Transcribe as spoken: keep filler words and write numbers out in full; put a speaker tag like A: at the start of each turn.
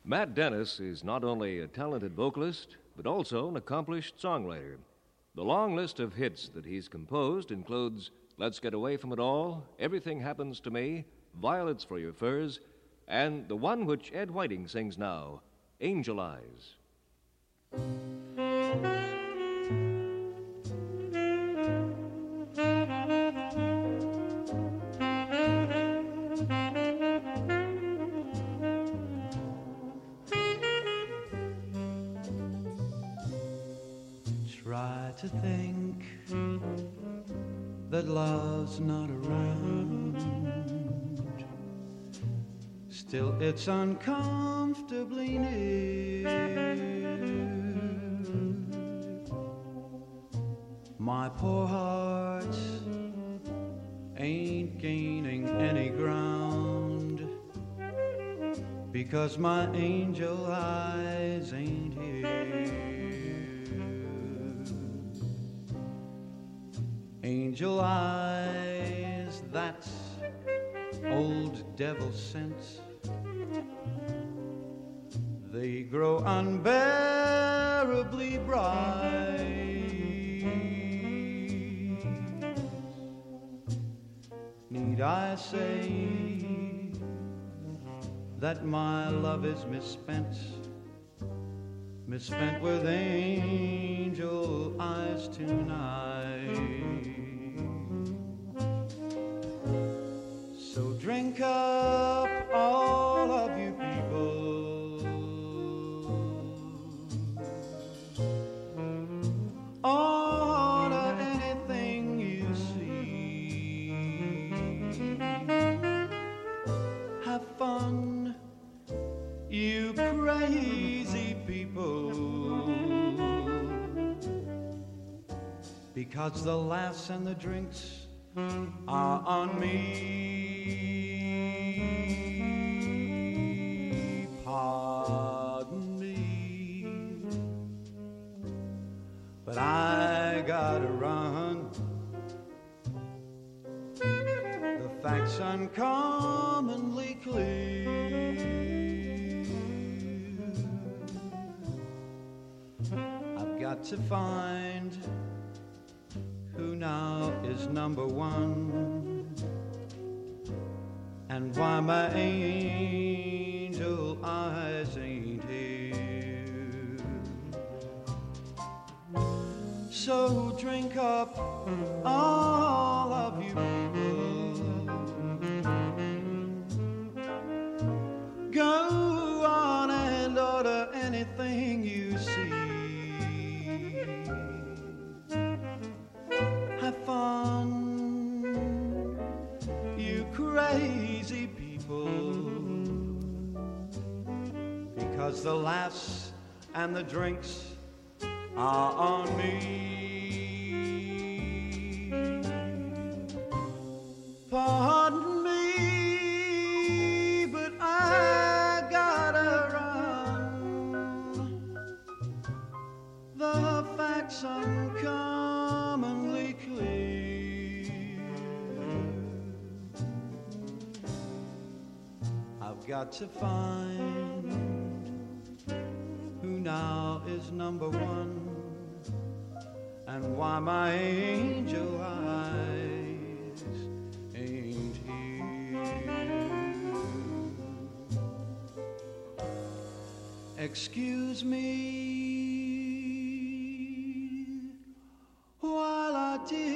A: Matt Dennis is not only a talented vocalist, but also an accomplished songwriter. The long list of hits that he's composed includes Let's Get Away from It All, Everything Happens to Me, Violets for Your Furs, and the one which Ed Whiting sings now, Angel Eyes.
B: Try to think that love's not around. Still it's uncomfortably near. My poor heart ain't gaining any ground because my angel eyes ain't here. Angel eyes, that's old devil sense. They grow unbearably bright. Need I say that my love is misspent, misspent with angel eyes tonight? So drink up, all of you people, order anything you see. Have fun, you crazy people, because the laughs and the drinks are on me. Pardon me, but I gotta run. The facts uncommonly clear. I've got to find who now is number one, and why my angel eyes ain't here. So drink up, all of you people, go on and order anything you see. Have fun, you crazy people, because the laughs and the drinks are on me. Pardon me, but I gotta run. The facts uncommonly clear. I've got to find who now is number one, and why my angel eyes ain't here. Excuse me while I did